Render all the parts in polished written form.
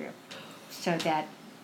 through so that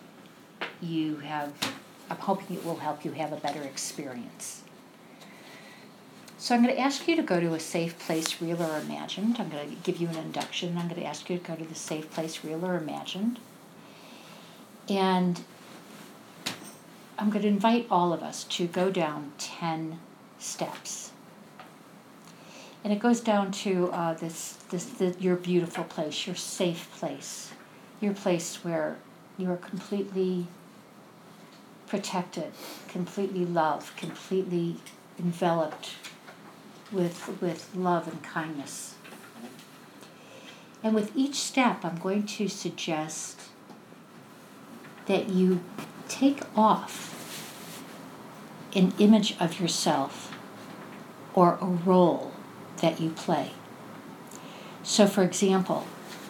I'm hoping it will help you have a better experience. So I'm going to ask you to go to a safe place, real or imagined. I'm going to give you an induction. I'm going to ask you to go to the safe place, real or imagined. And I'm going to invite all of us to go down 10 steps. And it goes down to your beautiful place, your safe place, your place where you are completely protected, completely loved, completely enveloped with love and kindness. And with each step, I'm going to suggest that you take off an image of yourself or a role that you play. So, for example,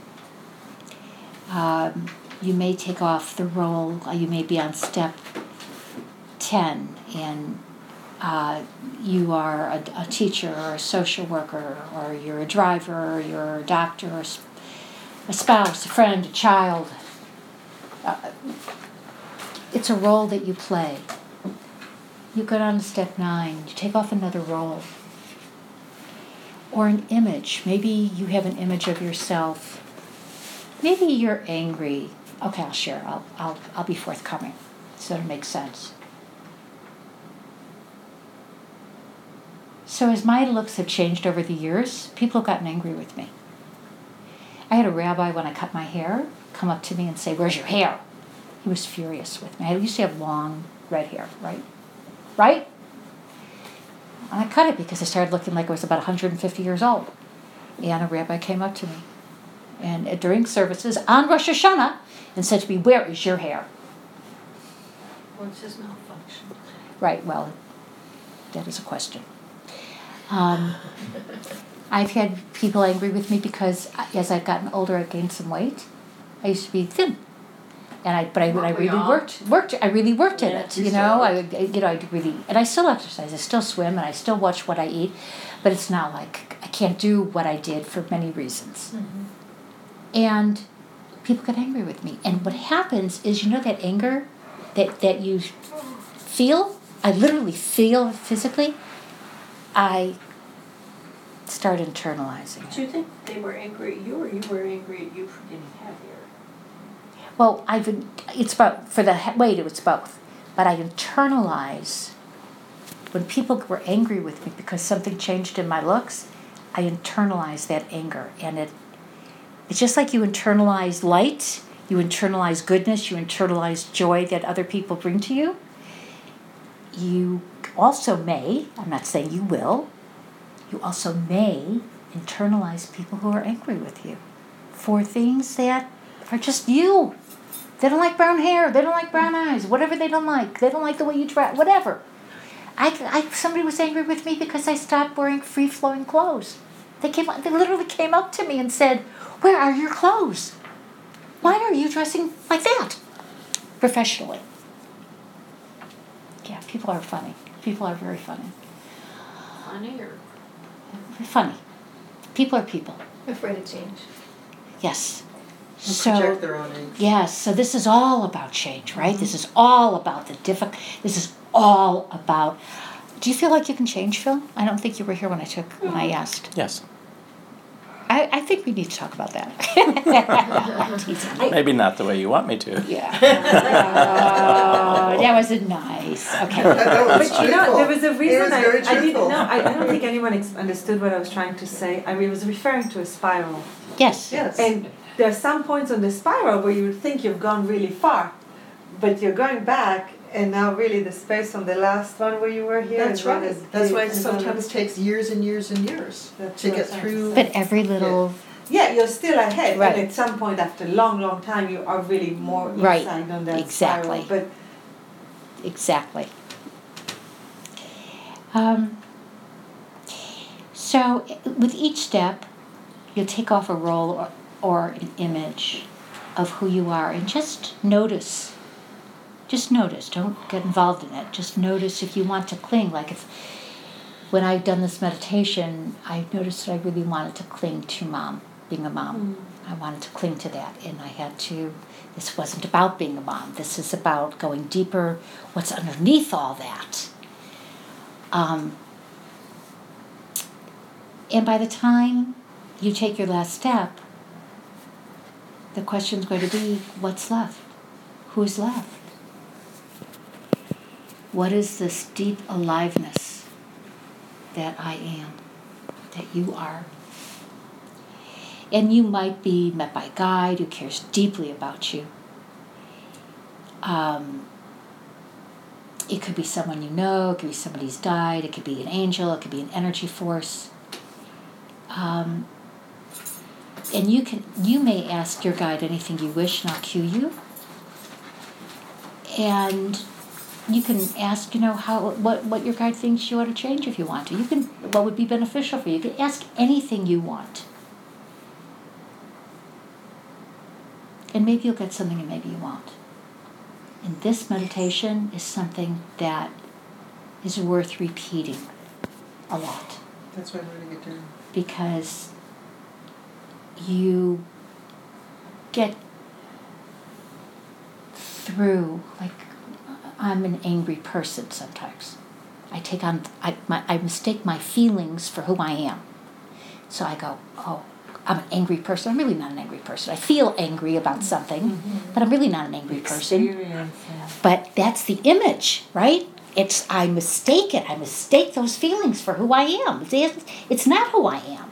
you may take off the role, you may be on step 10 and you are a teacher or a social worker, or you're a driver, or you're a doctor, or a spouse, a friend, a child. It's a role that you play. You go down to step 9, you take off another role. Or an image. Maybe you have an image of yourself. Maybe you're angry. Okay, I'll share. I'll be forthcoming so that it makes sense. So as my looks have changed over the years, people have gotten angry with me. I had a rabbi, when I cut my hair, come up to me and say, "Where's your hair?" He was furious with me. I used to have long red hair, right? Right? And I cut it because I started looking like I was about 150 years old. And a rabbi came up to me and during services on Rosh Hashanah and said to me, "Where is your hair?" Well, it's just malfunction. Right, well, that is a question. I've had people angry with me because as I've gotten older, I've gained some weight. I used to be thin, and I really worked. I really worked at it. You know, and I still exercise. I still swim, and I still watch what I eat. But it's not like I can't do what I did for many reasons. Mm-hmm. And people get angry with me. And what happens is, you know, that anger that you feel. I literally feel physically. I start internalizing it. Do you think they were angry at you, or you were angry at you for getting heavier? Well, it's both. For the weight, it was both. But I internalize, when people were angry with me because something changed in my looks, I internalize that anger. And it's just like you internalize light, you internalize goodness, you internalize joy that other people bring to you. You also may, I'm not saying you will, you also may internalize people who are angry with you for things that are just you. They don't like brown hair, they don't like brown eyes, whatever they don't like the way you dress, whatever. Somebody was angry with me because I stopped wearing free-flowing clothes. They literally came up to me and said, "Where are your clothes? Why are you dressing like that?" Professionally. Yeah, people are funny. People are very funny. Funny or? Funny. People are people. Afraid of change. Yes. Project their own age. Yes, so this is all about change, right? Mm-hmm. This is all about this is all about. Do you feel like you can change, Phil? I don't think you were here when I asked. Yes. I think we need to talk about that. Maybe not the way you want me to. Yeah. That was nice. Okay. But you know, there was a reason I didn't know. I don't think anyone understood what I was trying to say. I was referring to a spiral. Yes. And there are some points on the spiral where you think you've gone really far, but you're going back, and now really the space on the last one where you were here. That's right. That's why it sometimes takes years and years and years to get through. But every little... Yeah, you're still ahead. Right. And at some point after a long, long time, you are really more inside on that exactly. spiral. But exactly. So with each step, you'll take off a role or an image of who you are and just notice. Just notice. Don't get involved in it. Just notice if you want to cling. Like when I've done this meditation, I noticed that I really wanted to cling to mom, being a mom. I wanted to cling to that, and I had to. This wasn't about being a mom. This is about going deeper. What's underneath all that? And by the time you take your last step, the question's going to be, what's left? Who's left? What is this deep aliveness that I am, that you are? And you might be met by a guide who cares deeply about you. It could be someone you know, it could be somebody who's died, it could be an angel, it could be an energy force. And you may ask your guide anything you wish, and I'll cue you. And you can ask, what your guide thinks you ought to change if you want to. What would be beneficial for you. You can ask anything you want. And maybe you'll get something and maybe you won't. And this meditation is something that is worth repeating a lot. That's why I'm really good doing. Because you get through, like, I'm an angry person sometimes. I mistake my feelings for who I am. So I go, oh, I'm an angry person. I'm really not an angry person. I feel angry about something, but I'm really not an angry person. But that's the image, right? I mistake it. I mistake those feelings for who I am. It's not who I am.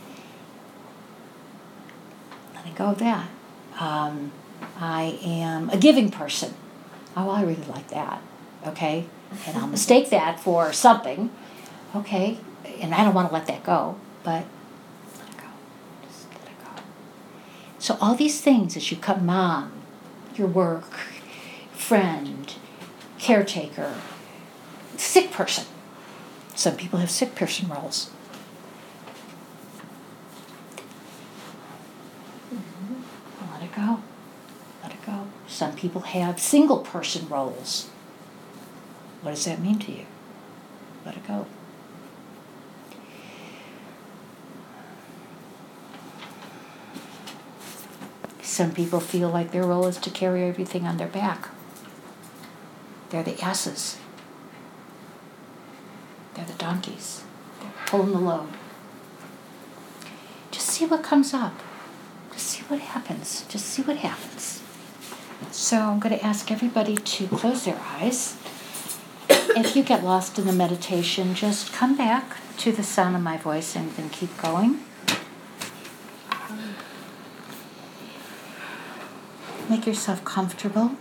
Letting go of that. I am a giving person. Oh, I really like that. Okay? And I'll mistake that for something. Okay? And I don't want to let that go, but let it go. Just let it go. So all these things as you come, mom, your work, friend, caretaker, sick person. Some people have sick person roles. Let it go. Let it go. Some people have single person roles. What does that mean to you? Let it go. Some people feel like their role is to carry everything on their back. They're the asses. They're the donkeys. They're pulling the load. Just see what comes up. Just see what happens. Just see what happens. So I'm going to ask everybody to close their eyes. If you get lost in the meditation, just come back to the sound of my voice and then keep going. Make yourself comfortable.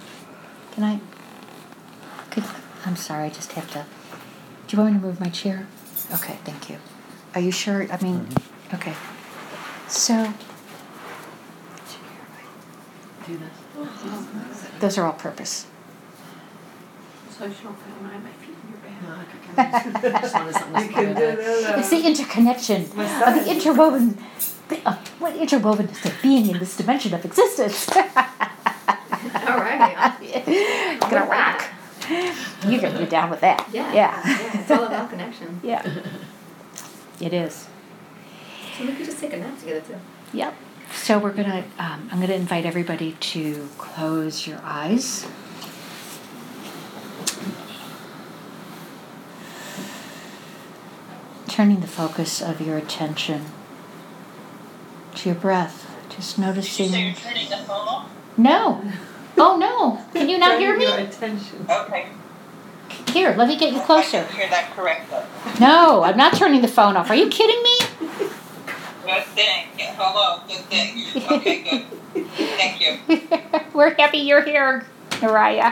I'm sorry, I just have to. Do you want me to move my chair? Okay, thank you. Are you sure? Okay. So, Do this. those are all purpose. So I should open my feet in your back. No, I could You can do that. It's the interconnection of the interwoven, what interwoven is the being in this dimension of existence. All right. Gonna rock. You're gonna be down with that. Yeah, it's all about connection. Yeah. It is. So we could just take a nap together too. Yep. So we're gonna. I'm gonna invite everybody to close your eyes. Turning the focus of your attention to your breath. Just noticing. So you're turning the phone off? No. Oh no. Can you not hear Your me? attention. Okay. Here, let me get you I closer. didn't hear that correctly. No, I'm not turning the phone off. Are you kidding me? Good thing. Yeah, hello. Good thing. Okay, good. Thank you. We're happy you're here, Naraya.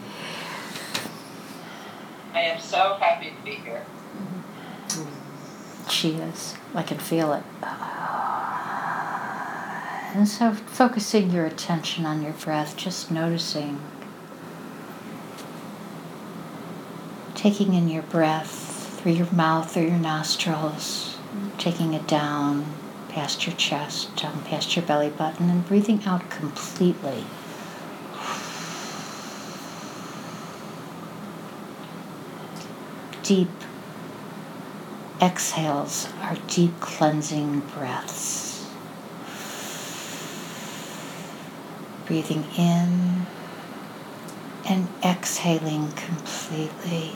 I am so happy to be here. She is. I can feel it. And so focusing your attention on your breath, just noticing. Taking in your breath through your mouth or your nostrils, taking it down past your chest, down past your belly button, and breathing out completely. Deep exhales are deep cleansing breaths. breathing in and exhaling completely.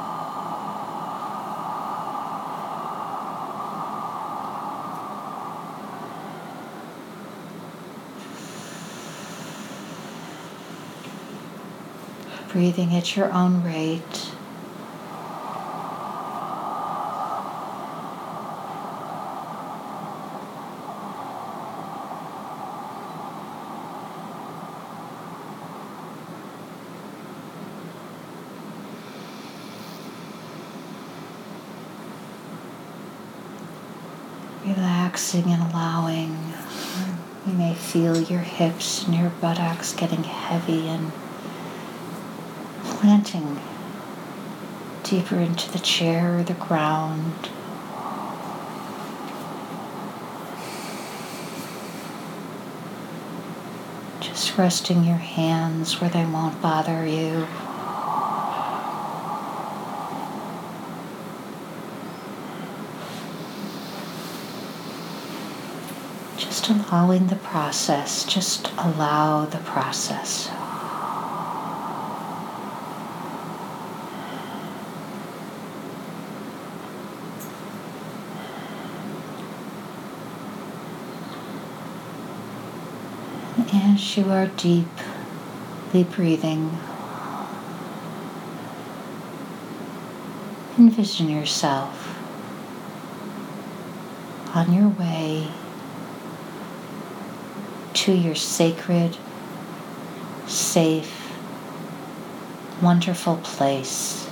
Breathing at your own rate. Relaxing and allowing. You may feel your hips and your buttocks getting heavy and planting deeper into the chair or the ground. Just resting your hands where they won't bother you. Just allowing the process, just allow the process. As you are deeply breathing, envision yourself on your way to your sacred, safe, wonderful place.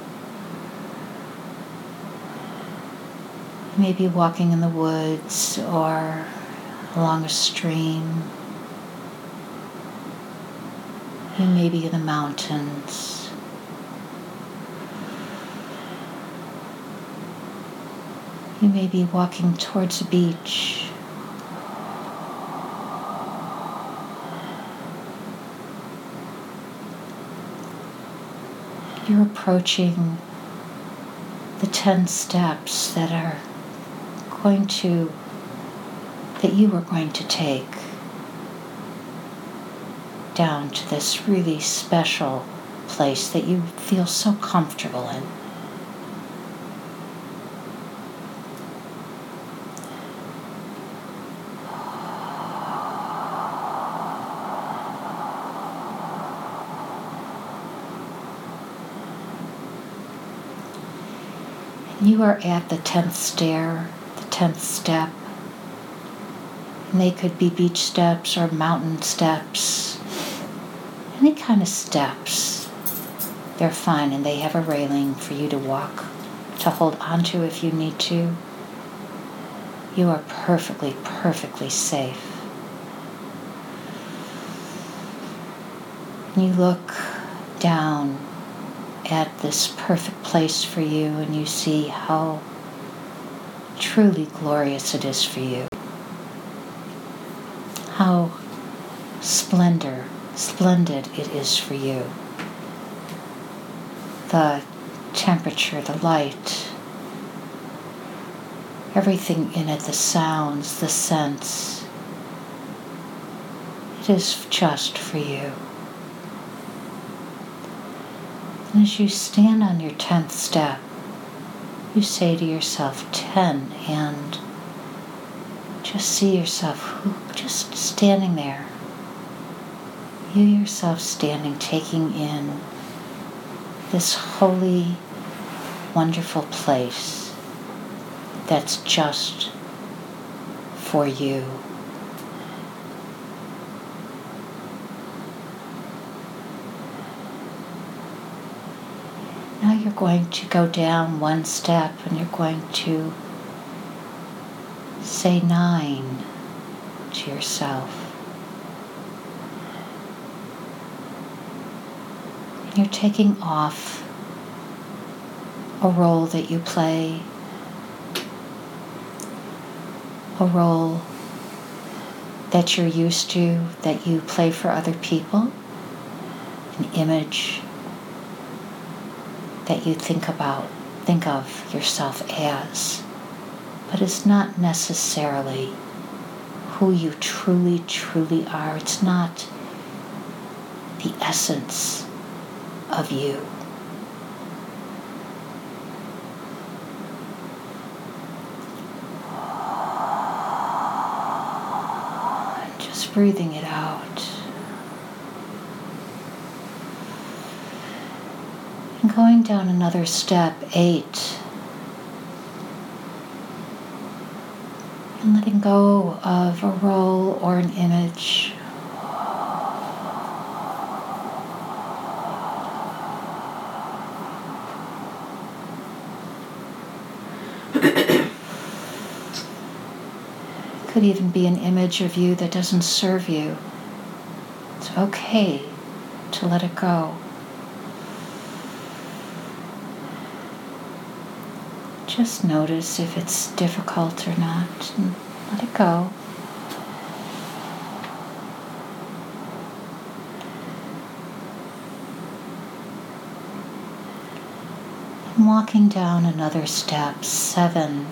You may be walking in the woods or along a stream. You may be in the mountains. You may be walking towards a beach. You're approaching the 10 steps that you are going to take down to this really special place that you feel so comfortable in. You are at the 10th stair, the 10th step. And they could be beach steps or mountain steps. Any kind of steps. They're fine, and they have a railing for you to walk, to hold onto if you need to. You are perfectly, perfectly safe. And you look down at this perfect place for you, and you see how truly glorious it is for you. How splendid it is for you. The temperature, the light, everything in it, the sounds, the scents. It is just for you. And as you stand on your 10th step, you say to yourself 10, and just see yourself just standing there. You yourself standing, taking in this holy, wonderful place that's just for you. Now you're going to go down one step, and you're going to say 9 to yourself. You're taking off a role that you play, a role that you're used to, that you play for other people, an image that you think of yourself as, but it's not necessarily who you truly, truly are. It's not the essence of you. Just breathing it out. And going down another step, 8. And letting go of a role or an image. Could even be an image of you that doesn't serve you. It's okay to let it go. Just notice if it's difficult or not, and let it go. And walking down another step, 7.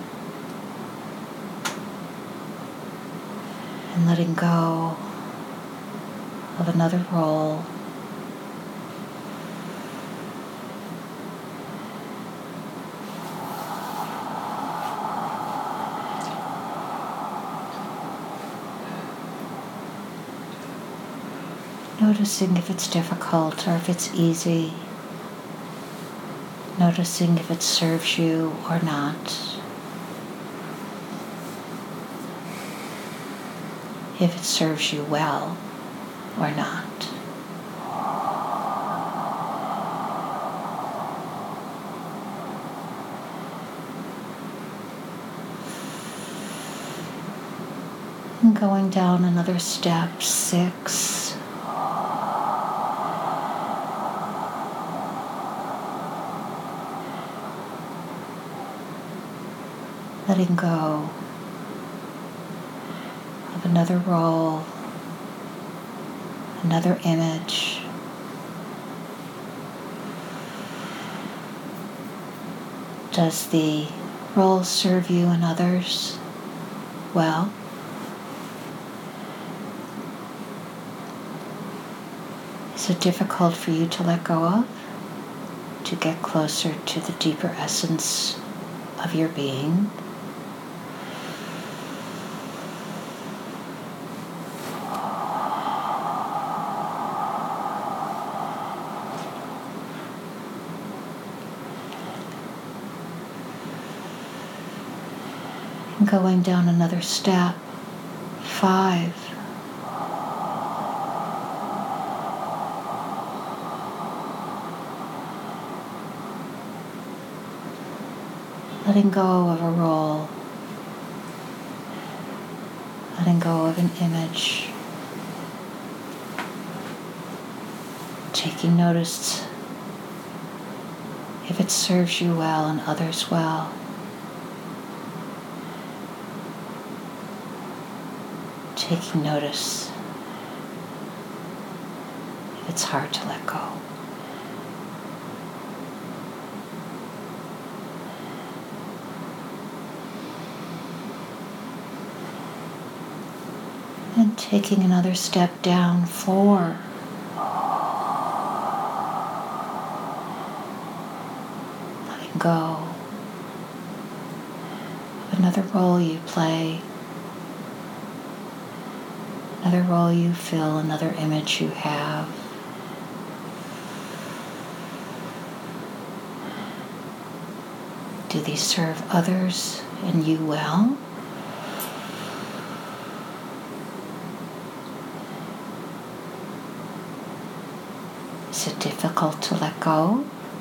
And letting go of another role. Noticing if it's difficult or if it's easy. Noticing if it serves you or not. If it serves you well or not. And going down another step, 6. Letting go of another role, another image. Does the role serve you and others well? Is it difficult for you to let go of, to get closer to the deeper essence of your being? And going down another step, 5. Letting go of a role, letting go of an image, taking notice if it serves you well and others well. Taking notice if it's hard to let go. And taking another step down, 4. Letting go of another role you play, another role you fill, another image you have. Do these serve others and you well? Is it difficult to let go?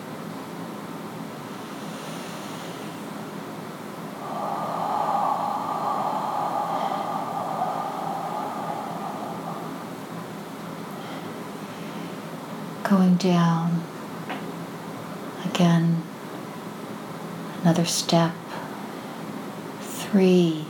Going down again, another step, 3.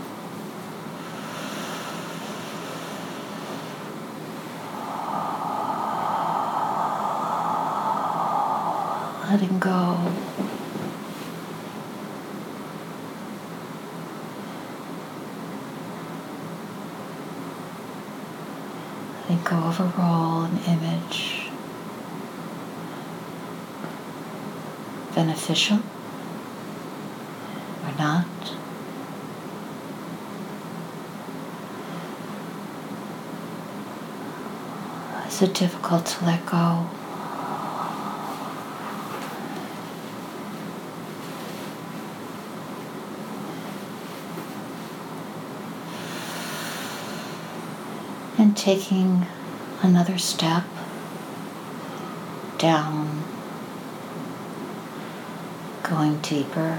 Letting go. of a role, an image, beneficial or not? Is it difficult to let go? And taking another step down, going deeper,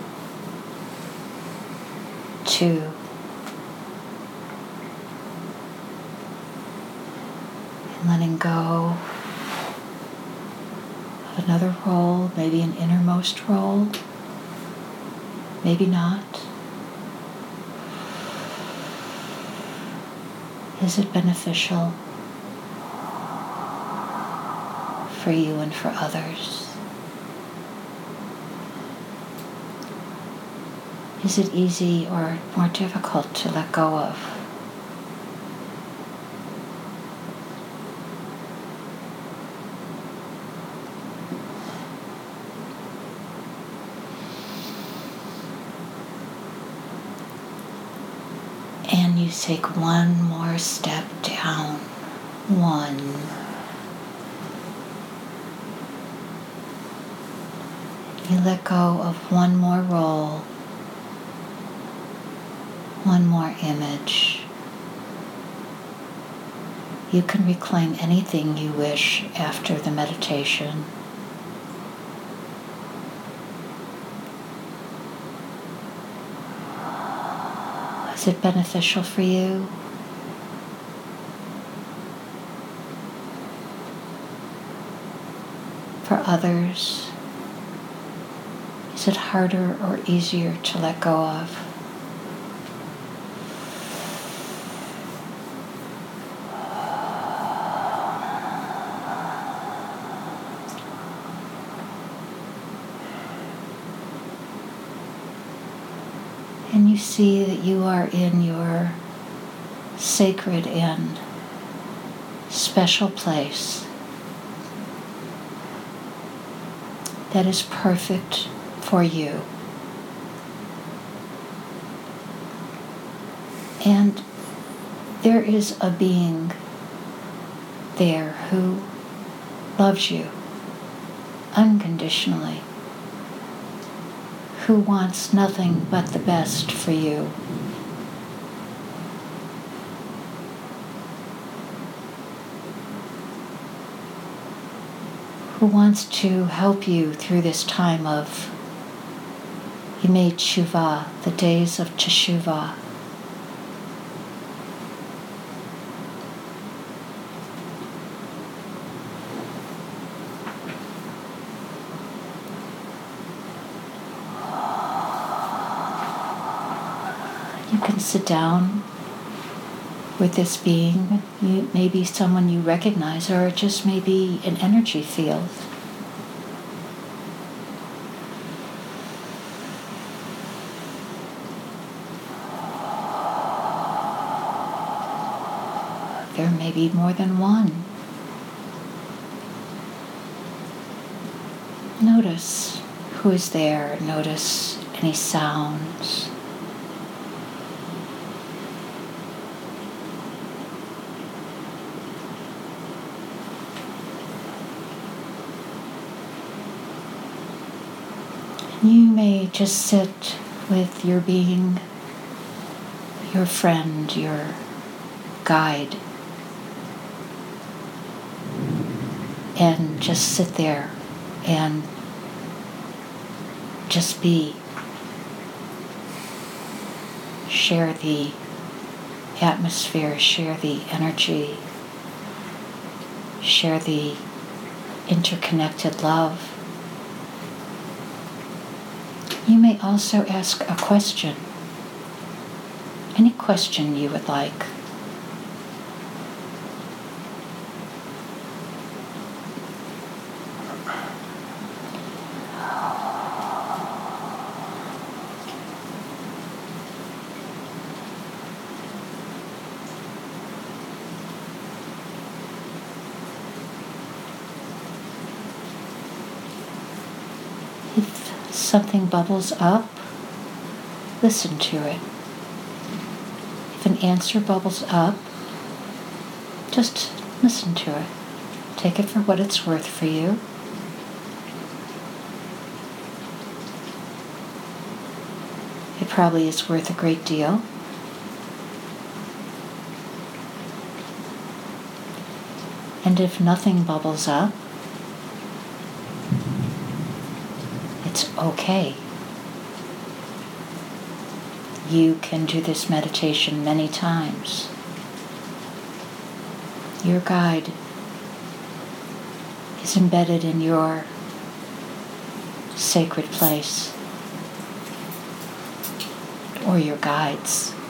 2, and letting go of another role, maybe an innermost role, maybe not. Is it beneficial for you and for others? Is it easy or more difficult to let go of? And you take one more step down. 1. You let go of one more role, one more image. You can reclaim anything you wish after the meditation. Is it beneficial for you? For others? Is it harder or easier to let go of? And you see that you are in your sacred and special place that is perfect for you. And there is a being there who loves you unconditionally, who wants nothing but the best for you. Who wants to help you through this time of Yemei Teshuvah, the days of Teshuvah. You can sit down with this being. It may be someone you recognize, or it just may be an energy field. There may be more than one. Notice who is there. Notice any sounds. You may just sit with your being, your friend, your guide, and just sit there and just be. Share the atmosphere, share the energy, share the interconnected love. You may also ask a question, any question you would like. something bubbles up, listen to it. If an answer bubbles up, just listen to it. Take it for what it's worth for you. It probably is worth a great deal. And if nothing bubbles up, it's okay. You can do this meditation many times. Your guide is embedded in your sacred place, or your guides.